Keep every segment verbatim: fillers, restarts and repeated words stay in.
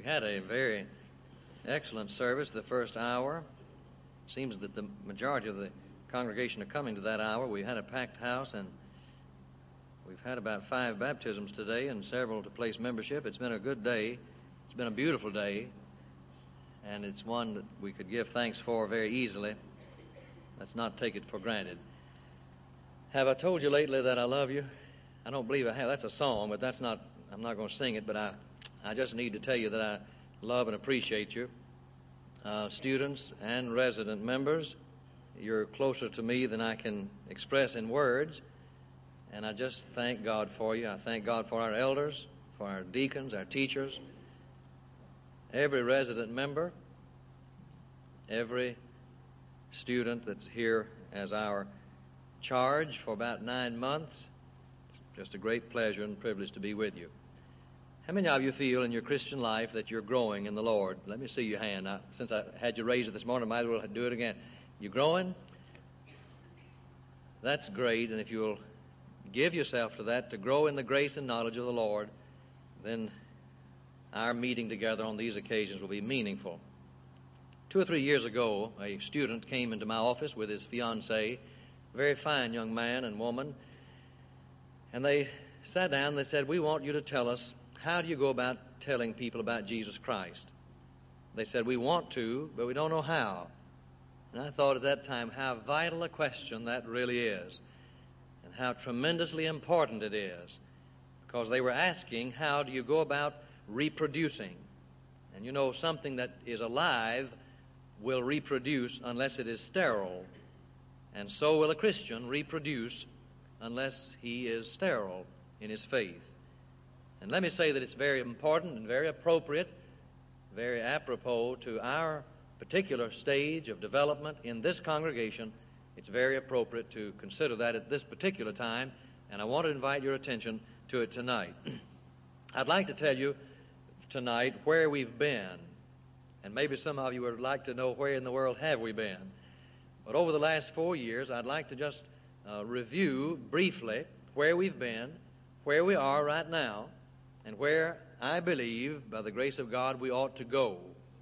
We had a very excellent service the first hour. Seems that the majority of the congregation are coming to that hour. We had a packed house, and we've had about five baptisms today and several to place membership. It's been a good day. It's been a beautiful day, and it's one that we could give thanks for very easily. Let's not take it for granted. Have I told you lately that I love you? I don't believe I have. That's a song, but that's not, I'm not going to sing it, but I, I just need to tell you that I love and appreciate you. Uh, students and resident members, you're closer to me than I can express in words, and I just thank God for you. I thank God for our elders, for our deacons, our teachers, every resident member, every student that's here as our charge for about nine months. It's just a great pleasure and privilege to be with you. How many of you feel in your Christian life that you're growing in the Lord? Let me see your hand. I, since I had you raise it this morning, I might as well do it again. You growing? That's great, and if you'll give yourself to that, to grow in the grace and knowledge of the Lord, then our meeting together on these occasions will be meaningful. Two or three years ago, a student came into my office with his fiancée, a very fine young man and woman, and they sat down and they said, "We want you to tell us, how do you go about telling people about Jesus Christ?" They said, "We want to, but we don't know how." And I thought at that time how vital a question that really is, and how tremendously important it is, because they were asking, how do you go about reproducing? And you know, something that is alive will reproduce unless it is sterile, and so will a Christian reproduce unless he is sterile in his faith. And let me say that it's very important and very appropriate, very apropos to our particular stage of development in this congregation. It's very appropriate to consider that at this particular time, and I want to invite your attention to it tonight. I'd like to tell you tonight where we've been, and maybe some of you would like to know where in the world have we been. But over the last four years, I'd like to just uh, review briefly where we've been, where we are right now, and where I believe, by the grace of God, we ought to go.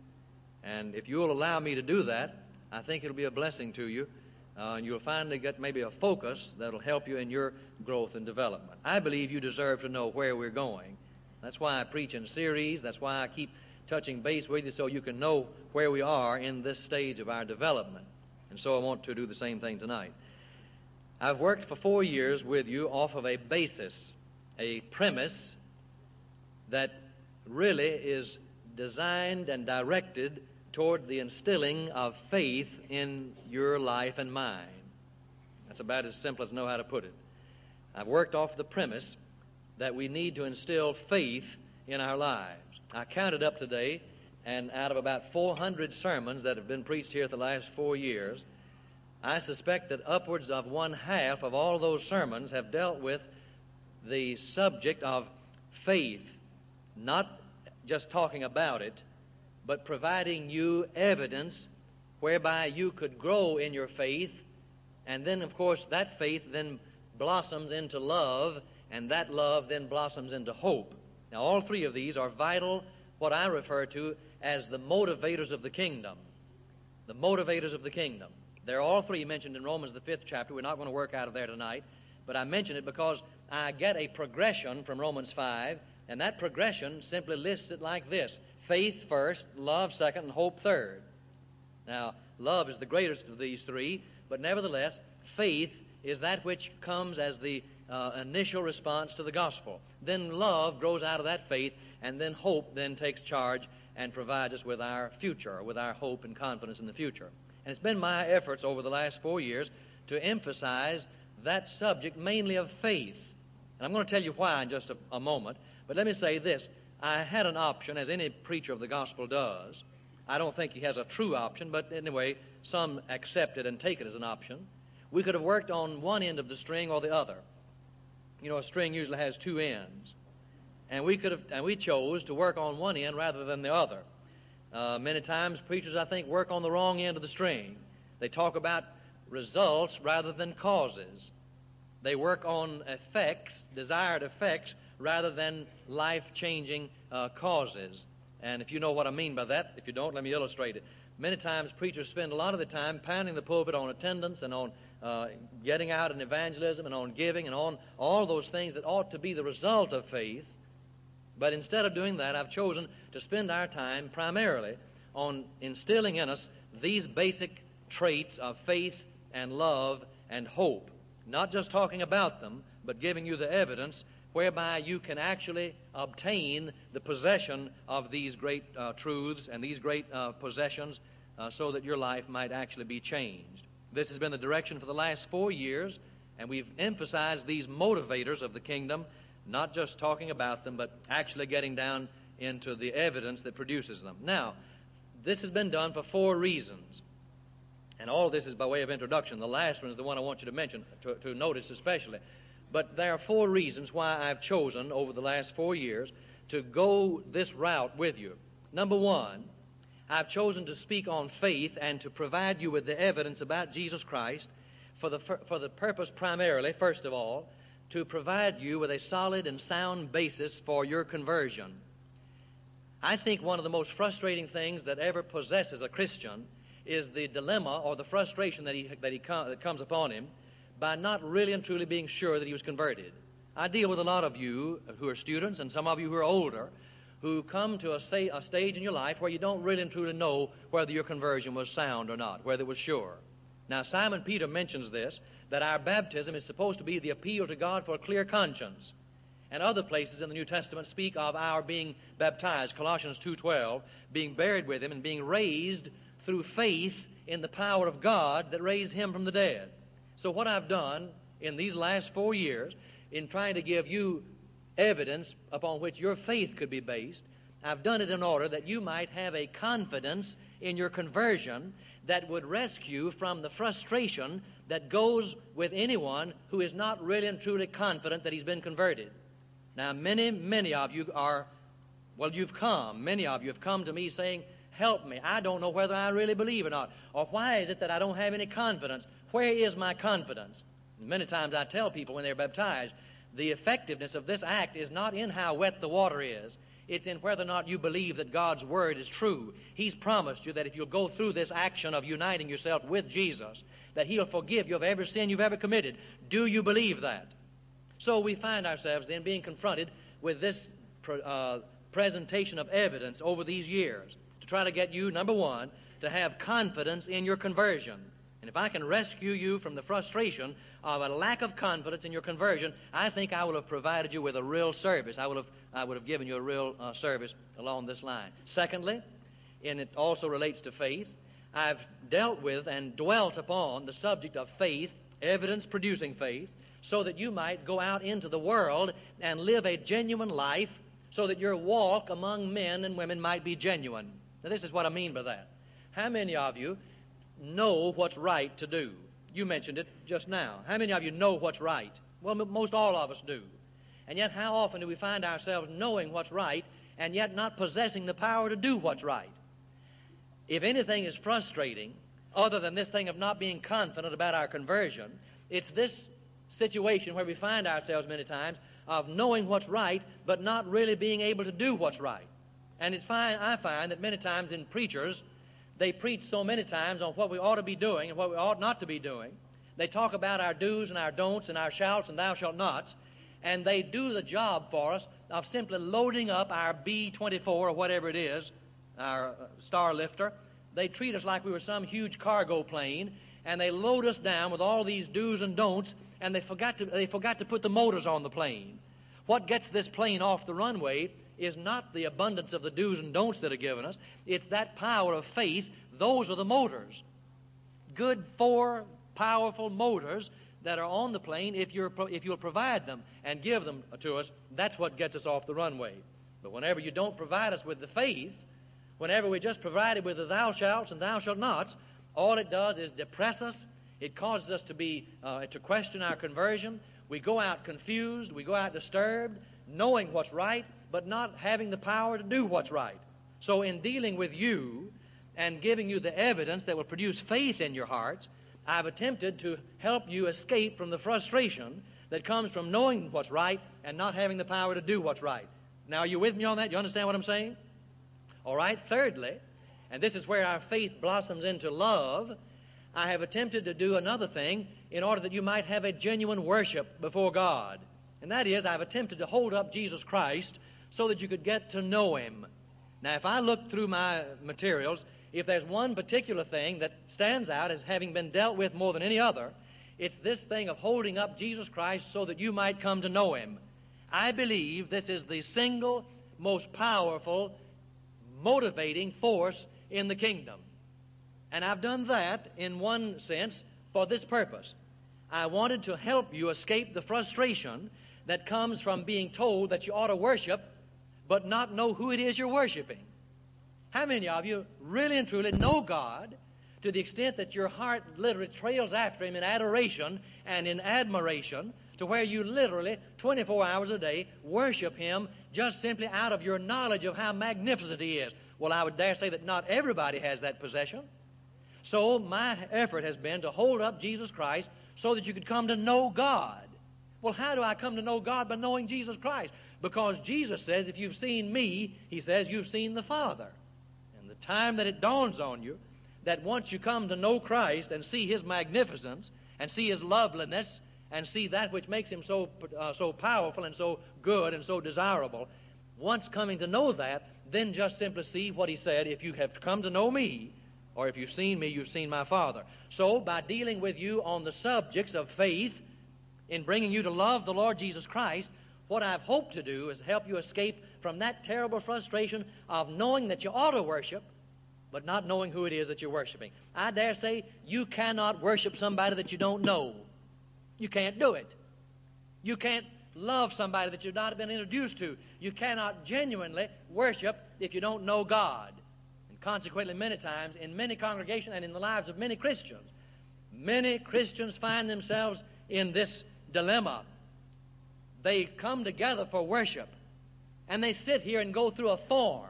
And if you'll allow me to do that, I think it'll be a blessing to you, uh, and you'll finally get maybe a focus that'll help you in your growth and development. I believe you deserve to know where we're going. That's why I preach in series. That's why I keep touching base with you, so you can know where we are in this stage of our development. And so I want to do the same thing tonight. I've worked for four years with you off of a basis, a premise that really is designed and directed toward the instilling of faith in your life and mine. That's about as simple as I know how to put it. I've worked off the premise that we need to instill faith in our lives. I counted up today, and out of about four hundred sermons that have been preached here the last four years, I suspect that upwards of one half of all those sermons have dealt with the subject of faith, not just talking about it, but providing you evidence whereby you could grow in your faith, and then, of course, that faith then blossoms into love, and that love then blossoms into hope. Now, all three of these are vital, what I refer to as the motivators of the kingdom. The motivators of the kingdom. They're all three mentioned in Romans, the fifth chapter. We're not going to work out of there tonight, but I mention it because I get a progression from Romans five, and that progression simply lists it like this: faith first, love second, and hope third. Now, love is the greatest of these three, but nevertheless, faith is that which comes as the uh, initial response to the gospel. Then love grows out of that faith, and then hope then takes charge and provides us with our future, with our hope and confidence in the future. And it's been my efforts over the last four years to emphasize that subject mainly of faith. And I'm going to tell you why in just a, a moment, but let me say this. I had an option, as any preacher of the gospel does. I don't think he has a true option, but anyway, some accept it and take it as an option. We could have worked on one end of the string or the other. You know, a string usually has two ends. And we could have, and we chose to work on one end rather than the other. Uh, many times preachers, I think, work on the wrong end of the string. They talk about results rather than causes. They work on effects, desired effects, rather than life-changing uh, causes. And if you know what I mean by that, if you don't, let me illustrate it. Many times preachers spend a lot of the time pounding the pulpit on attendance and on uh, getting out in evangelism and on giving and on all those things that ought to be the result of faith. But instead of doing that, I've chosen to spend our time primarily on instilling in us these basic traits of faith and love and hope. Not just talking about them, but giving you the evidence whereby you can actually obtain the possession of these great uh, truths and these great uh, possessions uh, so that your life might actually be changed. This has been the direction for the last four years, and we've emphasized these motivators of the kingdom, not just talking about them, but actually getting down into the evidence that produces them. Now, this has been done for four reasons, and all of this is by way of introduction. The last one is the one I want you to mention, to, to notice especially. But there are four reasons why I've chosen over the last four years to go this route with you. Number one, I've chosen to speak on faith and to provide you with the evidence about Jesus Christ for the, for the purpose primarily, first of all, to provide you with a solid and sound basis for your conversion. I think one of the most frustrating things that ever possesses a Christian is the dilemma or the frustration that, he, that, he com that comes upon him by not really and truly being sure that he was converted. I deal with a lot of you who are students and some of you who are older who come to a, say, a stage in your life where you don't really and truly know whether your conversion was sound or not, whether it was sure. Now, Simon Peter mentions this, that our baptism is supposed to be the appeal to God for a clear conscience. And other places in the New Testament speak of our being baptized, Colossians two twelve, being buried with him and being raised through faith in the power of God that raised him from the dead. So what I've done in these last four years in trying to give you evidence upon which your faith could be based, I've done it in order that you might have a confidence in your conversion that would rescue from the frustration that goes with anyone who is not really and truly confident that he's been converted. Now, many, many of you are, well, you've come, many of you have come to me saying, help me, I don't know whether I really believe or not, or why is it that I don't have any confidence? Where is my confidence? And many times I tell people when they're baptized, the effectiveness of this act is not in how wet the water is. It's in whether or not you believe that God's Word is true. He's promised you that if you'll go through this action of uniting yourself with Jesus, that He'll forgive you of every sin you've ever committed. Do you believe that? So we find ourselves then being confronted with this uh, presentation of evidence over these years to try to get you, number one, to have confidence in your conversion. And if I can rescue you from the frustration of a lack of confidence in your conversion, I think I will have provided you with a real service. I will have, I would have given you a real uh, service along this line. Secondly, and it also relates to faith, I've dealt with and dwelt upon the subject of faith, evidence-producing faith, so that you might go out into the world and live a genuine life so that your walk among men and women might be genuine. Now, this is what I mean by that. How many of you know what's right to do? You mentioned it just now. How many of you know what's right? Well, most all of us do. And yet how often do we find ourselves knowing what's right and yet not possessing the power to do what's right? If anything is frustrating, other than this thing of not being confident about our conversion, it's this situation where we find ourselves many times of knowing what's right but not really being able to do what's right. And it's fine, I find that many times in preachers, they preach so many times on what we ought to be doing and what we ought not to be doing. They talk about our do's and our don'ts and our shalls and thou shalt nots, and they do the job for us of simply loading up our B twenty-four or whatever it is, our star lifter. They treat us like we were some huge cargo plane, and they load us down with all these do's and don'ts, and they forgot to, they forgot to put the motors on the plane. What gets this plane off the runway is not the abundance of the do's and don'ts that are given us. It's that power of faith. Those are the motors. Good, four powerful motors that are on the plane if, you're, if you'll provide them and give them to us. That's what gets us off the runway. But whenever you don't provide us with the faith, whenever we just provide it with the thou shalt and thou shalt nots, all it does is depress us. It causes us to be uh, to question our conversion. We go out confused. We go out disturbed, knowing what's right, but not having the power to do what's right. So in dealing with you and giving you the evidence that will produce faith in your hearts, I've attempted to help you escape from the frustration that comes from knowing what's right and not having the power to do what's right. Now, are you with me on that? You understand what I'm saying? All right, thirdly, and this is where our faith blossoms into love, I have attempted to do another thing in order that you might have a genuine worship before God. And that is, I've attempted to hold up Jesus Christ so that you could get to know Him. Now, if I look through my materials, if there's one particular thing that stands out as having been dealt with more than any other, it's this thing of holding up Jesus Christ so that you might come to know Him. I believe this is the single most powerful, motivating force in the kingdom. And I've done that, in one sense, for this purpose. I wanted to help you escape the frustration that comes from being told that you ought to worship, but not know who it is you're worshiping. How many of you really and truly know God to the extent that your heart literally trails after Him in adoration and in admiration, to where you literally, twenty-four hours a day, worship Him just simply out of your knowledge of how magnificent He is? Well, I would dare say that not everybody has that possession. So my effort has been to hold up Jesus Christ so that you could come to know God. Well, how do I come to know God? By knowing Jesus Christ. Because Jesus says, if you've seen me, He says, you've seen the Father. And the time that it dawns on you that once you come to know Christ and see His magnificence and see His loveliness and see that which makes Him so, uh, so powerful and so good and so desirable, once coming to know that, then just simply see what He said, if you have come to know me, or if you've seen me, you've seen my Father. So, by dealing with you on the subjects of faith, in bringing you to love the Lord Jesus Christ, what I've hoped to do is help you escape from that terrible frustration of knowing that you ought to worship, but not knowing who it is that you're worshiping. I dare say you cannot worship somebody that you don't know. You can't do it. You can't love somebody that you've not been introduced to. You cannot genuinely worship if you don't know God. And consequently, many times, in many congregations and in the lives of many Christians, many Christians find themselves in this dilemma. They come together for worship, and they sit here and go through a form.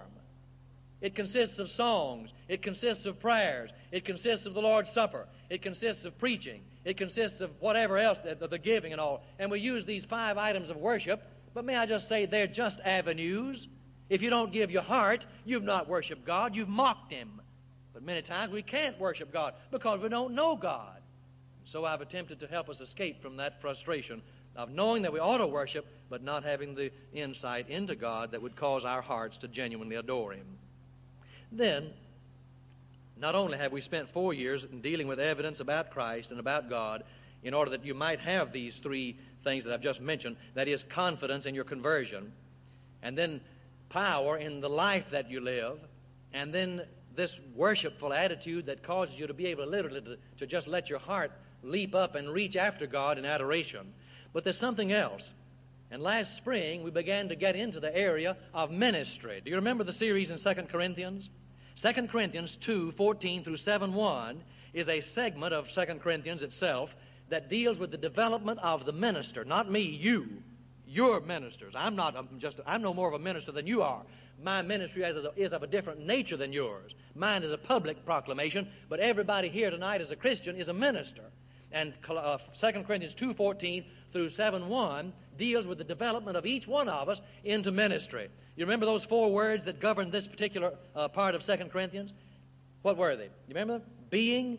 It consists of songs. It consists of prayers. It consists of the Lord's Supper. It consists of preaching. It consists of whatever else, the, the giving and all. And we use these five items of worship, but may I just say they're just avenues. If you don't give your heart, you've not worshiped God. You've mocked Him. But many times we can't worship God because we don't know God. So I've attempted to help us escape from that frustration of knowing that we ought to worship, but not having the insight into God that would cause our hearts to genuinely adore Him. Then, not only have we spent four years in dealing with evidence about Christ and about God, in order that you might have these three things that I've just mentioned, that is, confidence in your conversion, and then power in the life that you live, and then this worshipful attitude that causes you to be able literally to, to just let your heart leap up and reach after God in adoration. But there's something else. And last spring, we began to get into the area of ministry. Do you remember the series in Second Corinthians? Second Corinthians two, fourteen through seven, one is a segment of Second Corinthians itself that deals with the development of the minister. Not me, you. You're ministers. I'm not I'm just, I'm no more of a minister than you are. My ministry is, is of a different nature than yours. Mine is a public proclamation, but everybody here tonight as a Christian is a minister. And uh, Second Corinthians two, fourteen through seven, one deals with the development of each one of us into ministry. You remember those four words that govern this particular uh, part of Second Corinthians? What were they? You remember them? Being,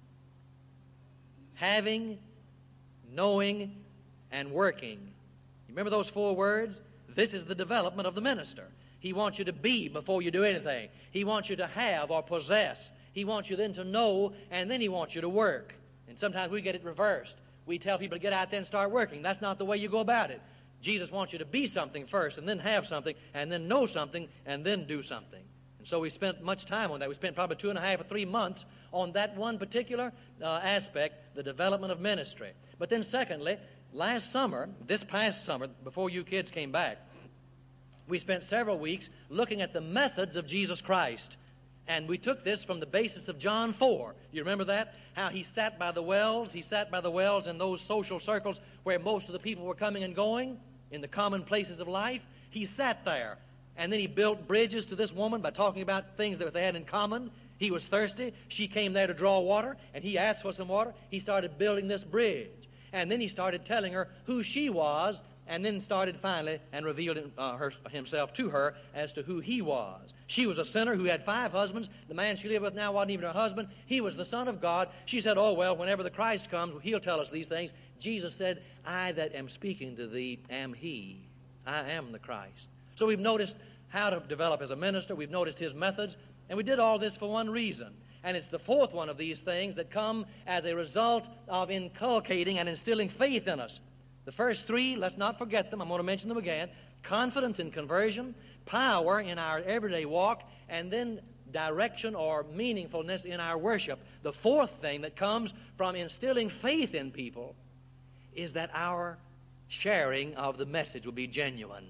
having, knowing, and working. You remember those four words? This is the development of the minister. He wants you to be before you do anything. He wants you to have or possess. He wants you then to know, and then He wants you to work. And sometimes we get it reversed. We tell people to get out there and start working. That's not the way you go about it. Jesus wants you to be something first, and then have something, and then know something, and then do something. And so we spent much time on that. We spent probably two and a half or three months on that one particular uh, aspect, the development of ministry. But then secondly, last summer, this past summer, before you kids came back, we spent several weeks looking at the methods of Jesus Christ. And we took this from the basis of John four. You remember that? How He sat by the wells. He sat by the wells in those social circles where most of the people were coming and going, in the common places of life. He sat there. And then He built bridges to this woman by talking about things that they had in common. He was thirsty. She came there to draw water, and He asked for some water. He started building this bridge. And then He started telling her who she was and then started finally and revealed uh, her, himself to her as to who he was. She was a sinner who had five husbands. The man she lived with now wasn't even her husband. He was the Son of God. She said, oh, well, whenever the Christ comes, he'll tell us these things. Jesus said, I that am speaking to thee am he. I am the Christ. So we've noticed how to develop as a minister. We've noticed his methods. And we did all this for one reason. And it's the fourth one of these things that come as a result of inculcating and instilling faith in us. The first three, let's not forget them. I'm going to mention them again. Confidence in conversion, power in our everyday walk, and then direction or meaningfulness in our worship. The fourth thing that comes from instilling faith in people is that our sharing of the message will be genuine.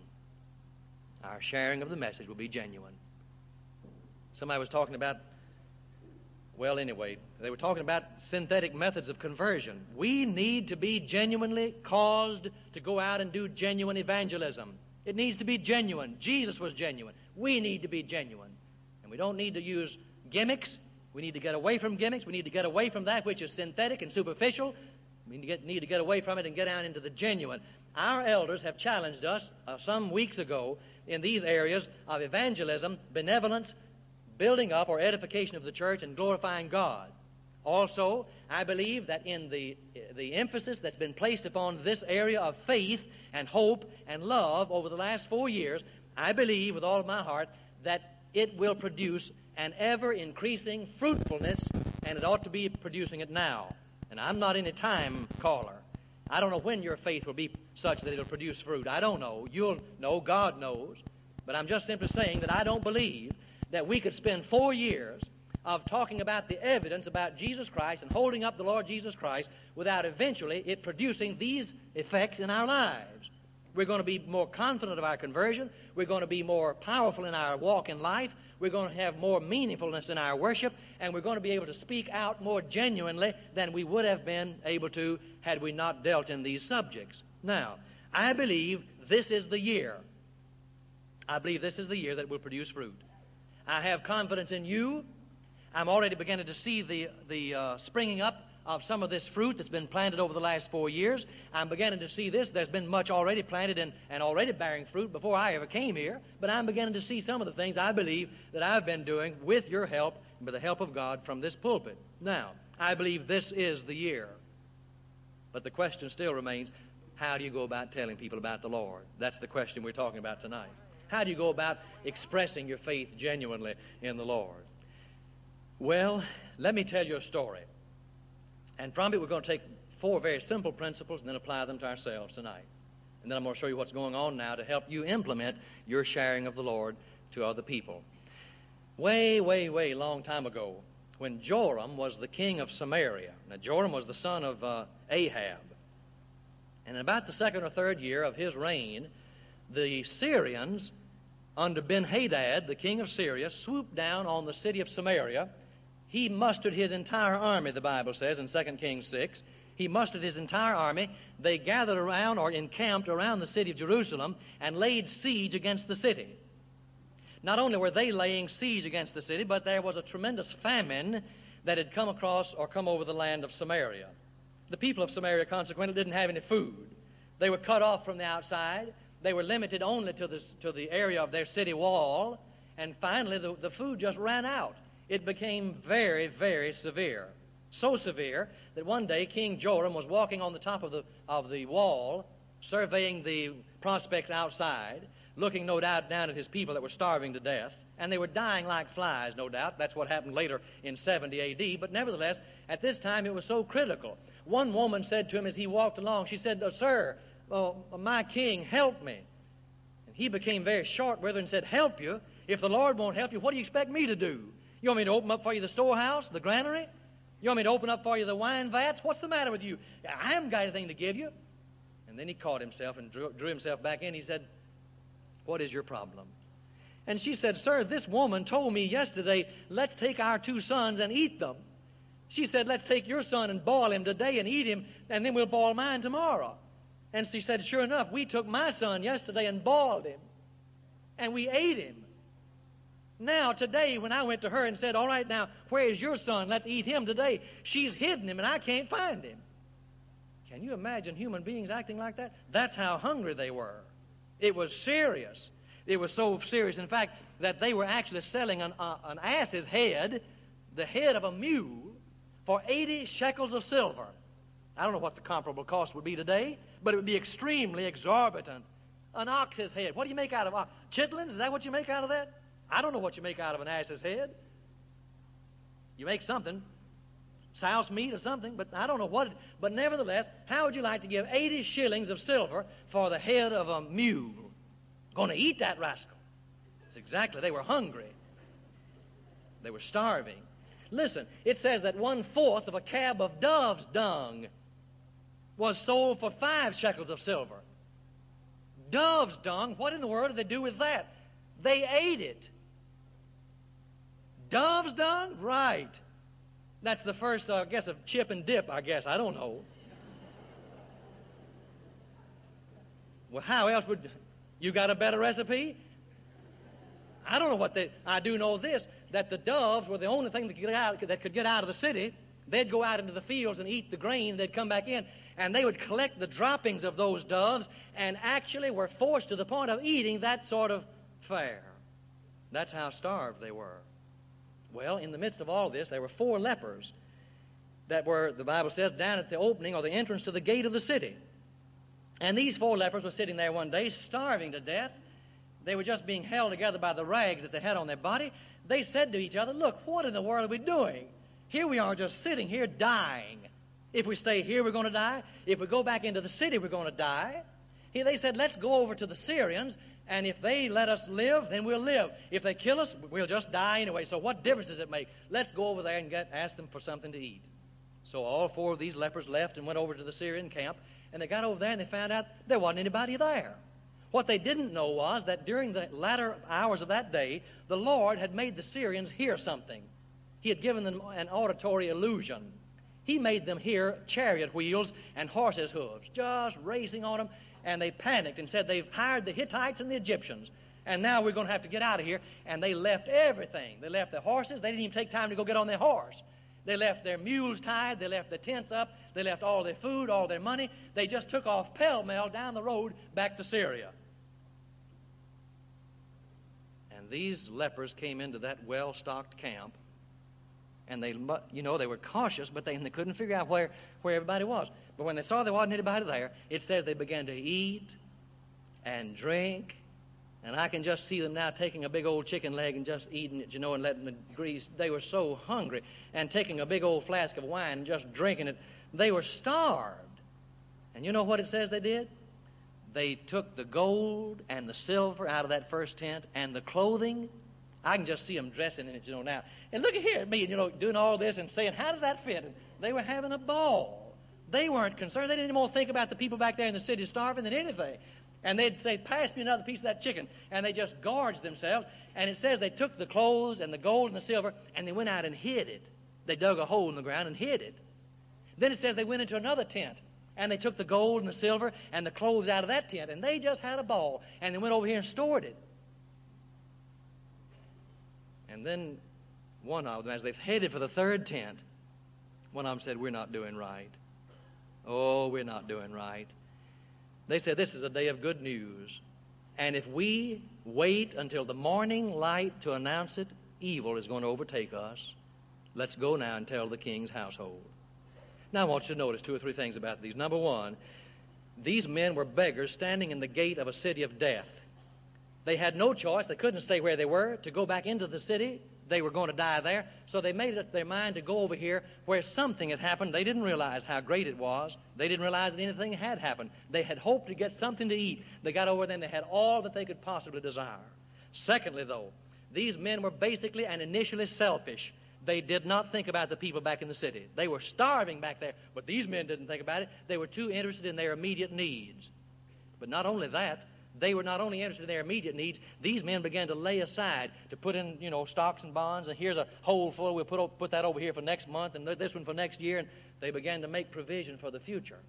Our sharing of the message will be genuine. Somebody was talking about, well, anyway, they were talking about synthetic methods of conversion. We need to be genuinely caused to go out and do genuine evangelism. It needs to be genuine. Jesus was genuine. We need to be genuine. And we don't need to use gimmicks. We need to get away from gimmicks. We need to get away from that which is synthetic and superficial. We need to get, need to get away from it and get down into the genuine. Our elders have challenged us uh, some weeks ago in these areas of evangelism, benevolence, building up or edification of the church, and glorifying God. Also, I believe that in the, the emphasis that's been placed upon this area of faith and hope and love over the last four years, I believe with all of my heart that it will produce an ever-increasing fruitfulness, and it ought to be producing it now. And I'm not any time caller. I don't know when your faith will be such that it'll produce fruit. I don't know. You'll know. God knows. But I'm just simply saying that I don't believe that we could spend four years of talking about the evidence about Jesus Christ and holding up the Lord Jesus Christ without eventually it producing these effects in our lives. We're going to be more confident of our conversion. We're going to be more powerful in our walk in life. We're going to have more meaningfulness in our worship, and we're going to be able to speak out more genuinely than we would have been able to had we not dealt in these subjects. Now, I believe this is the year. I believe this is the year that will produce fruit. I have confidence in you. I'm already beginning to see the, the uh, springing up of some of this fruit that's been planted over the last four years. I'm beginning to see this. There's been much already planted and, and already bearing fruit before I ever came here. But I'm beginning to see some of the things I believe that I've been doing with your help, with the help of God from this pulpit. Now, I believe this is the year. But the question still remains, how do you go about telling people about the Lord? That's the question we're talking about tonight. How do you go about expressing your faith genuinely in the Lord? Well, let me tell you a story. And from it, we're going to take four very simple principles and then apply them to ourselves tonight. And then I'm going to show you what's going on now to help you implement your sharing of the Lord to other people. Way, way, way long time ago, when Joram was the king of Samaria. Now, Joram was the son of uh, Ahab. And in about the second or third year of his reign, the Syrians, under Ben-Hadad, the king of Syria, swooped down on the city of Samaria. He mustered his entire army, the Bible says in Second Kings six. He mustered his entire army. They gathered around or encamped around the city of Jerusalem and laid siege against the city. Not only were they laying siege against the city, but there was a tremendous famine that had come across or come over the land of Samaria. The people of Samaria, consequently, didn't have any food. They were cut off from the outside. They were limited only to, this, to the area of their city wall. And finally, the, the food just ran out. It became very, very severe. So severe that one day King Joram was walking on the top of the, of the wall, surveying the prospects outside, looking, no doubt, down at his people that were starving to death. And they were dying like flies, no doubt. That's what happened later in seventy A D. But nevertheless, at this time it was so critical. One woman said to him as he walked along, she said, oh, Sir, oh, my king, help me. And he became very short with her and said, help you? If the Lord won't help you, what do you expect me to do? You want me to open up for you the storehouse, the granary? You want me to open up for you the wine vats? What's the matter with you? I haven't got anything to give you. And then he caught himself and drew, drew himself back in. He said, what is your problem? And she said, Sir, this woman told me yesterday, let's take our two sons and eat them. She said, let's take your son and boil him today and eat him, and then we'll boil mine tomorrow. And she said, sure enough, we took my son yesterday and boiled him, and we ate him. Now, today, when I went to her and said, all right, now, where is your son? Let's eat him today. She's hidden him, and I can't find him. Can you imagine human beings acting like that? That's how hungry they were. It was serious. It was so serious, in fact, that they were actually selling an, uh, an ass's head, the head of a mule, for eighty shekels of silver. I don't know what the comparable cost would be today, but it would be extremely exorbitant. An ox's head. What do you make out of uh, chitlins? Is that what you make out of that? I don't know what you make out of an ass's head. You make something, souse meat or something, but I don't know what. It, but nevertheless, how would you like to give eighty shillings of silver for the head of a mule? Going to eat that rascal. It's exactly. They were hungry. They were starving. Listen, it says that one fourth of a cab of dove's dung was sold for five shekels of silver. Dove's dung, what in the world did they do with that? They ate it. Dove's dung? Right. That's the first, uh, I guess, of chip and dip, I guess. I don't know. Well, how else would... You got a better recipe? I don't know what they... I do know this, that the doves were the only thing that could get out, that could get out of the city. They'd go out into the fields and eat the grain. They'd come back in, and they would collect the droppings of those doves and actually were forced to the point of eating that sort of fare. That's how starved they were. Well, in the midst of all this, there were four lepers that were, the Bible says, down at the opening or the entrance to the gate of the city. And these four lepers were sitting there one day, starving to death. They were just being held together by the rags that they had on their body. They said to each other, look, what in the world are we doing? Here we are just sitting here dying. If we stay here, we're going to die. If we go back into the city, we're going to die. Here they said, let's go over to the Syrians, and if they let us live, then we'll live. If they kill us, we'll just die anyway. So what difference does it make? Let's go over there and get, ask them for something to eat. So all four of these lepers left and went over to the Syrian camp. And they got over there and they found out there wasn't anybody there. What they didn't know was that during the latter hours of that day, the Lord had made the Syrians hear something. He had given them an auditory illusion. He made them hear chariot wheels and horses' hooves just racing on them, and they panicked and said they've hired the Hittites and the Egyptians, and now we're going to have to get out of here. And they left everything. They left their horses. They didn't even take time to go get on their horse. They left their mules tied. They left their tents up. They left all their food, all their money. They just took off pell-mell down the road back to Syria. And these lepers came into that well-stocked camp, and they, you know, they were cautious, but they, they couldn't figure out where, where everybody was. But when they saw there wasn't anybody there, it says they began to eat and drink. And I can just see them now taking a big old chicken leg and just eating it, you know, and letting the grease. They were so hungry. And taking a big old flask of wine and just drinking it. They were starved. And you know what it says they did? They took the gold and the silver out of that first tent and the clothing. I can just see them dressing in it, you know, now. And look at here at me, you know, doing all this and saying, how does that fit? And they were having a ball. They weren't concerned. They didn't more think about the people back there in the city starving than anything. And they'd say, pass me another piece of that chicken. And they just gorged themselves. And it says they took the clothes and the gold and the silver, and they went out and hid it. They dug a hole in the ground and hid it. Then it says they went into another tent, and they took the gold and the silver and the clothes out of that tent, and they just had a ball. And they went over here and stored it. And then one of them, as they've headed for the third tent, one of them said, we're not doing right. Oh, we're not doing right. They said, this is a day of good news. And if we wait until the morning light to announce it, evil is going to overtake us. Let's go now and tell the king's household. Now I want you to notice two or three things about these. Number one, these men were beggars standing in the gate of a city of death. They had no choice. They couldn't stay where they were. To go back into the city, they were going to die there. So they made up their mind to go over here where something had happened. They didn't realize how great it was. They didn't realize that anything had happened. They had hoped to get something to eat. They got over there and they had all that they could possibly desire. Secondly, though, these men were basically and initially selfish. They did not think about the people back in the city. They were starving back there, but these men didn't think about it. They were too interested in their immediate needs. But not only that, they were not only interested in their immediate needs, these men began to lay aside to put in, you know, stocks and bonds, and here's a hole full, we'll put, put that over here for next month, and this one for next year, and they began to make provision for the future.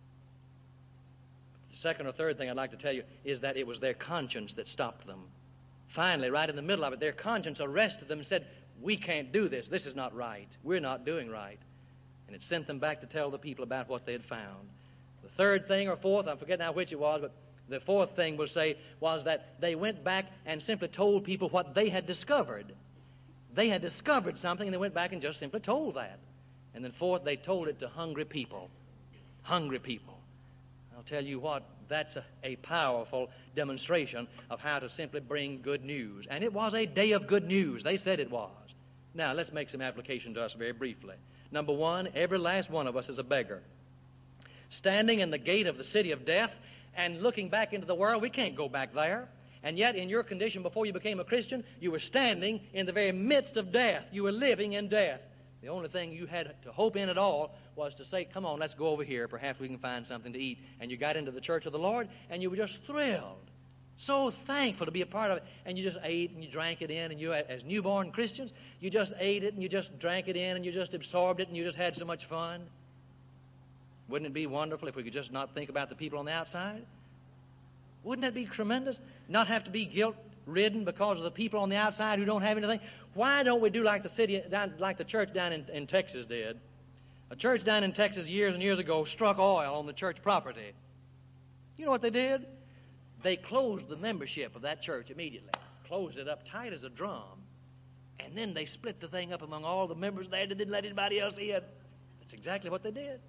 The second or third thing I'd like to tell you is that it was their conscience that stopped them. Finally, right in the middle of it, their conscience arrested them and said, we can't do this. This is not right. We're not doing right. And it sent them back to tell the people about what they had found. The third thing or fourth, I forget now which it was, but the fourth thing we'll say was that they went back and simply told people what they had discovered. They had discovered something, and they went back and just simply told that. And then fourth, they told it to hungry people. Hungry people. I'll tell you what, that's a, a powerful demonstration of how to simply bring good news. And it was a day of good news. They said it was. Now, let's make some application to us very briefly. Number one, every last one of us is a beggar. Standing in the gate of the city of death and looking back into the world, we can't go back there. And yet, in your condition before you became a Christian, you were standing in the very midst of death. You were living in death. The only thing you had to hope in at all was to say, come on, let's go over here. Perhaps we can find something to eat. And you got into the church of the Lord, and you were just thrilled, so thankful to be a part of it. And you just ate and you drank it in. And you, as newborn Christians, you just ate it and you just drank it in and you just absorbed it and you just had so much fun. Wouldn't it be wonderful if we could just not think about the people on the outside? Wouldn't that be tremendous? Not have to be guilt-ridden because of the people on the outside who don't have anything. Why don't we do like the city, down, like the church down in, in Texas did? A church down in Texas years and years ago struck oil on the church property. You know what they did? They closed the membership of that church immediately. Closed it up tight as a drum. And then they split the thing up among all the members there. They didn't let anybody else in. That's exactly what they did.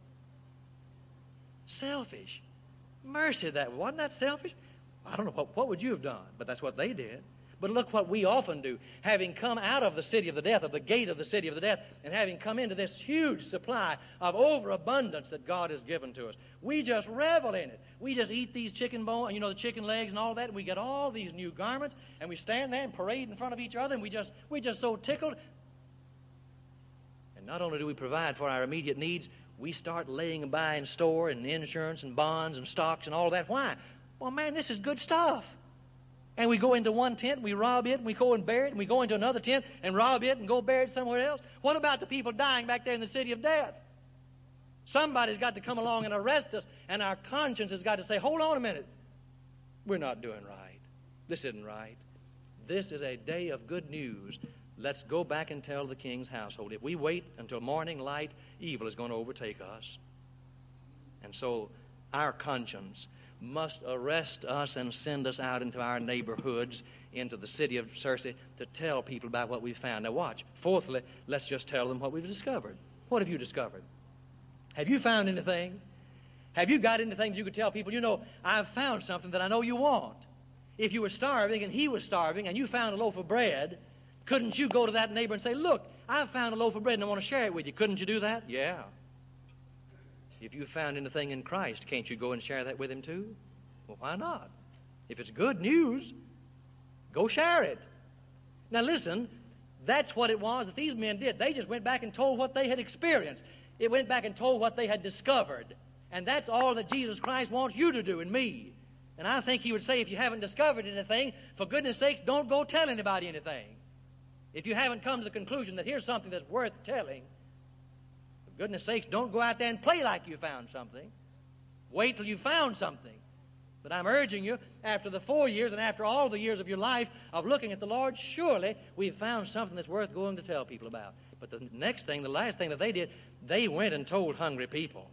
Selfish. Mercy, that wasn't that selfish? I don't know, what, what would you have done? But that's what they did. But look what we often do. Having come out of the city of the death, of the gate of the city of the death, and having come into this huge supply of overabundance that God has given to us, we just revel in it. We just eat these chicken bones, you know, the chicken legs and all that, and we get all these new garments, and we stand there and parade in front of each other, and we just, we're just so tickled. And not only do we provide for our immediate needs, we start laying by in store and insurance and bonds and stocks and all that. Why? Well, man, this is good stuff. And we go into one tent, we rob it, and we go and bury it, and we go into another tent and rob it and go bury it somewhere else. What about the people dying back there in the city of death? Somebody's got to come along and arrest us, and our conscience has got to say, hold on a minute. We're not doing right. This isn't right. This is a day of good news. Let's go back and tell the king's household. If we wait until morning light, evil is going to overtake us. And so our conscience must arrest us and send us out into our neighborhoods, into the city of Searcy, to tell people about what we found. Now watch. Fourthly, let's just tell them what we've discovered. What have you discovered? Have you found anything? Have you got anything that you could tell people, you know, I've found something that I know you want? If you were starving and he was starving and you found a loaf of bread, couldn't you go to that neighbor and say, look, I've found a loaf of bread and I want to share it with you. Couldn't you do that? Yeah. If you found anything in Christ, can't you go and share that with him too? Well, why not? If it's good news, go share it. Now listen, that's what it was that these men did. They just went back and told what they had experienced. It went back and told what they had discovered. And that's all that Jesus Christ wants you to do and me. And I think he would say, if you haven't discovered anything, for goodness sakes, don't go tell anybody anything. If you haven't come to the conclusion that here's something that's worth telling, for goodness sakes, don't go out there and play like you found something. Wait till you found something. But I'm urging you, after the four years and after all the years of your life of looking at the Lord, surely we've found something that's worth going to tell people about. But the next thing, the last thing that they did, they went and told hungry people.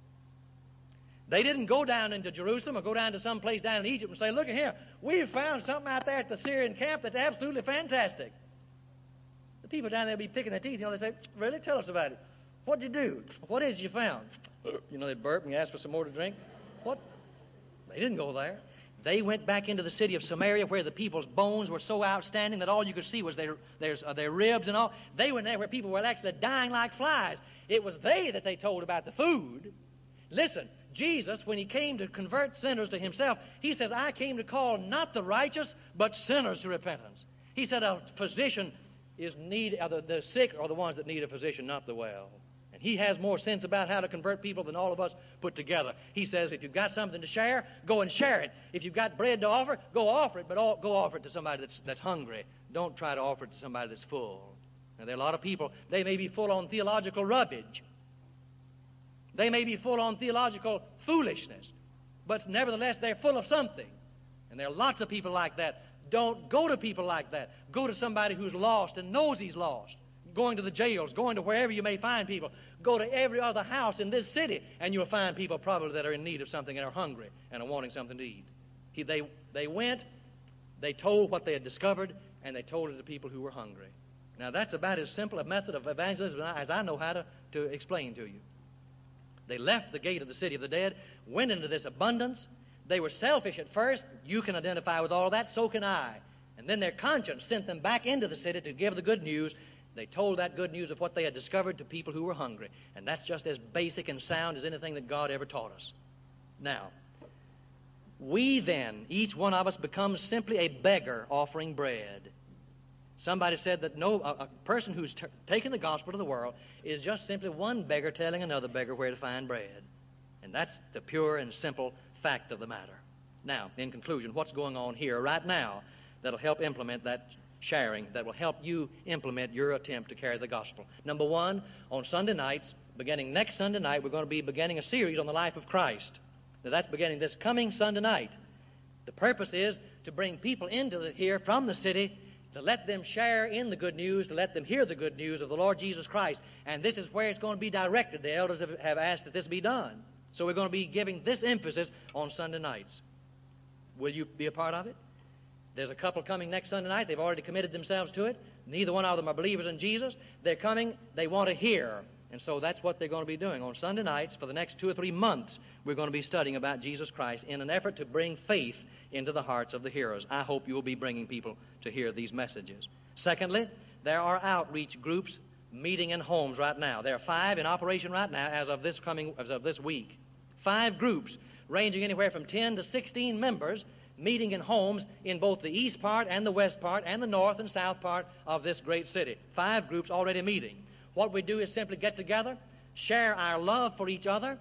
They didn't go down into Jerusalem or go down to some place down in Egypt and say, look at here, we've found something out there at the Syrian camp that's absolutely fantastic. The people down there will be picking their teeth. You know, they say, really? Tell us about it. What'd you do? What is it you found? You know, they'd burp and you ask for some more to drink. What? They didn't go there. They went back into the city of Samaria where the people's bones were so outstanding that all you could see was their, their, uh, their ribs and all. They went there where people were actually dying like flies. It was they that they told about the food. Listen, Jesus, when he came to convert sinners to himself, he says, I came to call not the righteous, but sinners to repentance. He said a physician is need, uh, the, the sick are the ones that need a physician, not the well. And he has more sense about how to convert people than all of us put together. He says, if you've got something to share, go and share it. If you've got bread to offer, go offer it, but all, go offer it to somebody that's, that's hungry. Don't try to offer it to somebody that's full. Now, there are a lot of people, they may be full on theological rubbish. They may be full on theological foolishness, but nevertheless, they're full of something. And there are lots of people like that. Don't go to people like that. Go to somebody who's lost and knows he's lost. going to the jails, going to wherever you may find people. Go to every other house in this city, and you'll find people probably that are in need of something and are hungry and are wanting something to eat. He, they, they went, they told what they had discovered, and they told it to people who were hungry. Now, that's about as simple a method of evangelism as I know how to, to explain to you. They left the gate of the city of the dead, went into this abundance. They were selfish at first. You can identify with all that. So can I. And then their conscience sent them back into the city to give the good news. They told that good news of what they had discovered to people who were hungry. And that's just as basic and sound as anything that God ever taught us. Now, we then, each one of us, becomes simply a beggar offering bread. Somebody said that no, a, a person who's t- taken the gospel to the world is just simply one beggar telling another beggar where to find bread. And that's the pure and simple fact of the matter. Now, in conclusion, what's going on here right now that'll help implement that sharing, that will help you implement your attempt to carry the gospel? Number one, on Sunday nights, beginning next Sunday night, we're going to be beginning a series on the life of Christ. Now, that's beginning this coming Sunday night. The purpose is to bring people into the, here from the city, to let them share in the good news, to let them hear the good news of the Lord Jesus Christ. And this is where it's going to be directed. The elders have, have asked that this be done. So we're going to be giving this emphasis on Sunday nights. Will you be a part of it? There's a couple coming next Sunday night. They've already committed themselves to it. Neither one of them are believers in Jesus. They're coming. They want to hear. And so that's what they're going to be doing. On Sunday nights, for the next two or three months, we're going to be studying about Jesus Christ in an effort to bring faith into the hearts of the hearers. I hope you will be bringing people to hear these messages. Secondly, there are outreach groups meeting in homes right now. There are five in operation right now as of this coming, as of this week. Five groups ranging anywhere from ten to sixteen members meeting in homes in both the east part and the west part and the north and south part of this great city. Five groups already meeting. What we do is simply get together, share our love for each other.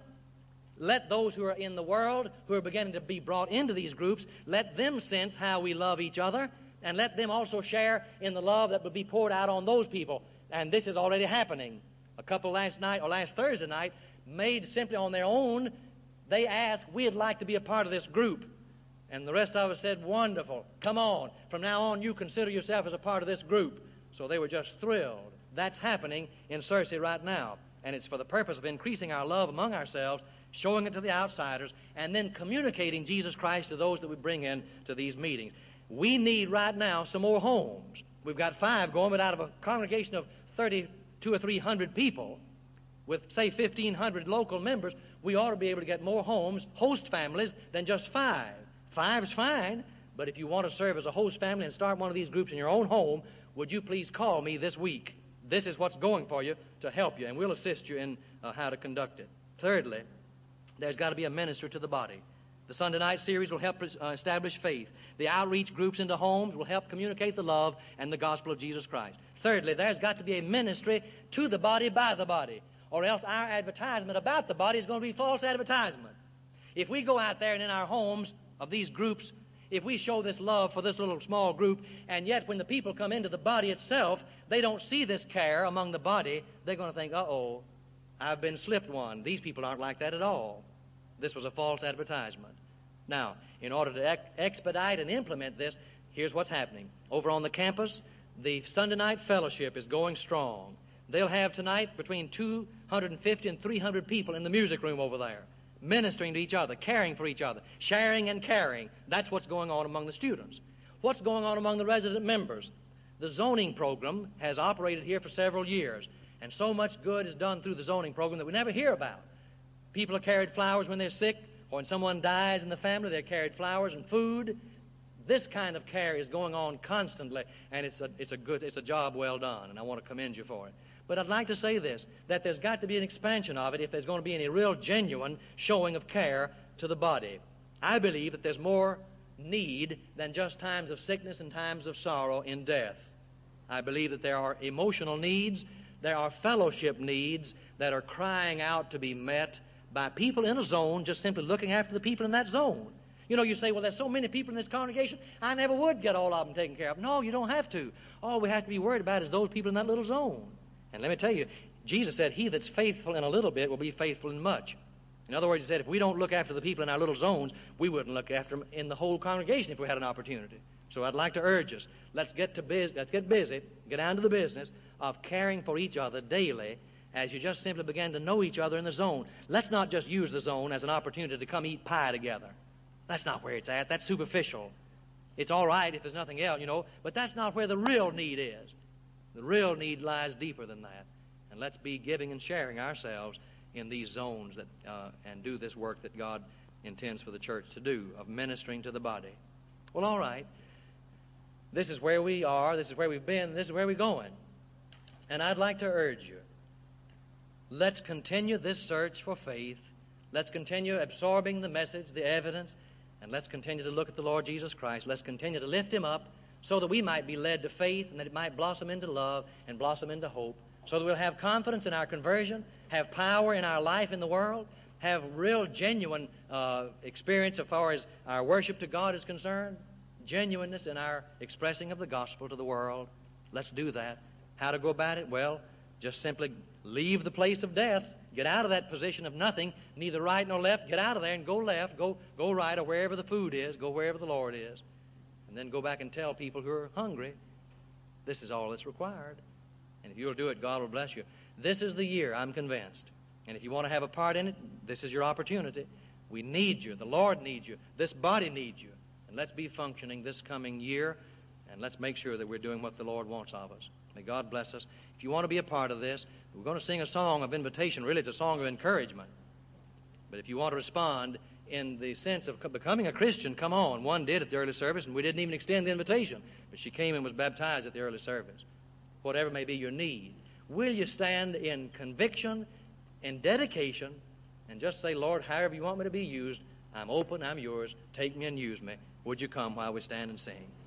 Let those who are in the world, who are beginning to be brought into these groups, let them sense how we love each other, and let them also share in the love that will be poured out on those people. And this is already happening. A couple last night, or last Thursday night, made simply on their own, they asked, we'd like to be a part of this group. And the rest of us said, wonderful, come on. From now on, you consider yourself as a part of this group. So they were just thrilled. That's happening in Searcy right now. And it's for the purpose of increasing our love among ourselves, showing it to the outsiders, and then communicating Jesus Christ to those that we bring in to these meetings. We need right now some more homes. We've got five going, but out of a congregation of thirty-two or three hundred people, with, say, fifteen hundred local members, we ought to be able to get more homes, host families, than just five. Five's fine, but if you want to serve as a host family and start one of these groups in your own home, would you please call me this week? This is what's going for you to help you, and we'll assist you in uh, how to conduct it. Thirdly, there's got to be a minister to the body. The Sunday night series will help uh, establish faith. The outreach groups into homes will help communicate the love and the gospel of Jesus Christ. Thirdly, there's got to be a ministry to the body by the body, or else our advertisement about the body is going to be false advertisement. If we go out there and in our homes of these groups, if we show this love for this little small group, and yet when the people come into the body itself, they don't see this care among the body, they're going to think, uh-oh, I've been slipped one. These people aren't like that at all. This was a false advertisement. Now, in order to ex- expedite and implement this, here's what's happening. Over on the campus, the Sunday night fellowship is going strong. They'll have tonight between two hundred fifty and three hundred people in the music room over there, ministering to each other, caring for each other, sharing and caring. That's what's going on among the students. What's going on among the resident members? The zoning program has operated here for several years, and so much good is done through the zoning program that we never hear about. People are carried flowers when they're sick, or when someone dies in the family, they're carried flowers and food. This kind of care is going on constantly, and it's a, it's a good, it's a job well done, and I want to commend you for it. But I'd like to say this, that there's got to be an expansion of it if there's going to be any real genuine showing of care to the body. I believe that there's more need than just times of sickness and times of sorrow in death. I believe that there are emotional needs, there are fellowship needs that are crying out to be met by people in a zone just simply looking after the people in that zone. You know, you say, well, there's so many people in this congregation, I never would get all of them taken care of. No, you don't have to. All we have to be worried about is those people in that little zone. And let me tell you, Jesus said, he that's faithful in a little bit will be faithful in much. In other words, he said, if we don't look after the people in our little zones, we wouldn't look after them in the whole congregation if we had an opportunity. So I'd like to urge us, let's get to biz- let's get busy, get down to the business of caring for each other daily as you just simply begin to know each other in the zone. Let's not just use the zone as an opportunity to come eat pie together. That's not where it's at. That's superficial. It's all right if there's nothing else, you know, but that's not where the real need is. The real need lies deeper than that. And let's be giving and sharing ourselves in these zones that, uh, and do this work that God intends for the church to do, of ministering to the body. Well, all right. This is where we are, this is where we've been, this is where we're going. And I'd like to urge you, let's continue this search for faith. Let's continue absorbing the message, the evidence, and let's continue to look at the Lord Jesus Christ. Let's continue to lift Him up so that we might be led to faith and that it might blossom into love and blossom into hope, so that we'll have confidence in our conversion, have power in our life in the world, have real, genuine uh, experience as far as our worship to God is concerned, genuineness in our expressing of the gospel to the world. Let's do that. How to go about it? Well, just simply leave the place of death. Get out of that position of nothing, neither right nor left. Get out of there and go left, go, go right, or wherever the food is, go wherever the Lord is. And then go back and tell people who are hungry, this is all that's required. And if you'll do it, God will bless you. This is the year, I'm convinced. And if you want to have a part in it, this is your opportunity. We need you. The Lord needs you. This body needs you. And let's be functioning this coming year, and let's make sure that we're doing what the Lord wants of us. May God bless us. If you want to be a part of this, we're going to sing a song of invitation. Really, it's a song of encouragement. But if you want to respond in the sense of becoming a Christian, come on. One did at the early service, and we didn't even extend the invitation. But she came and was baptized at the early service. Whatever may be your need, will you stand in conviction and dedication and just say, Lord, however you want me to be used, I'm open, I'm yours. Take me and use me. Would you come while we stand and sing?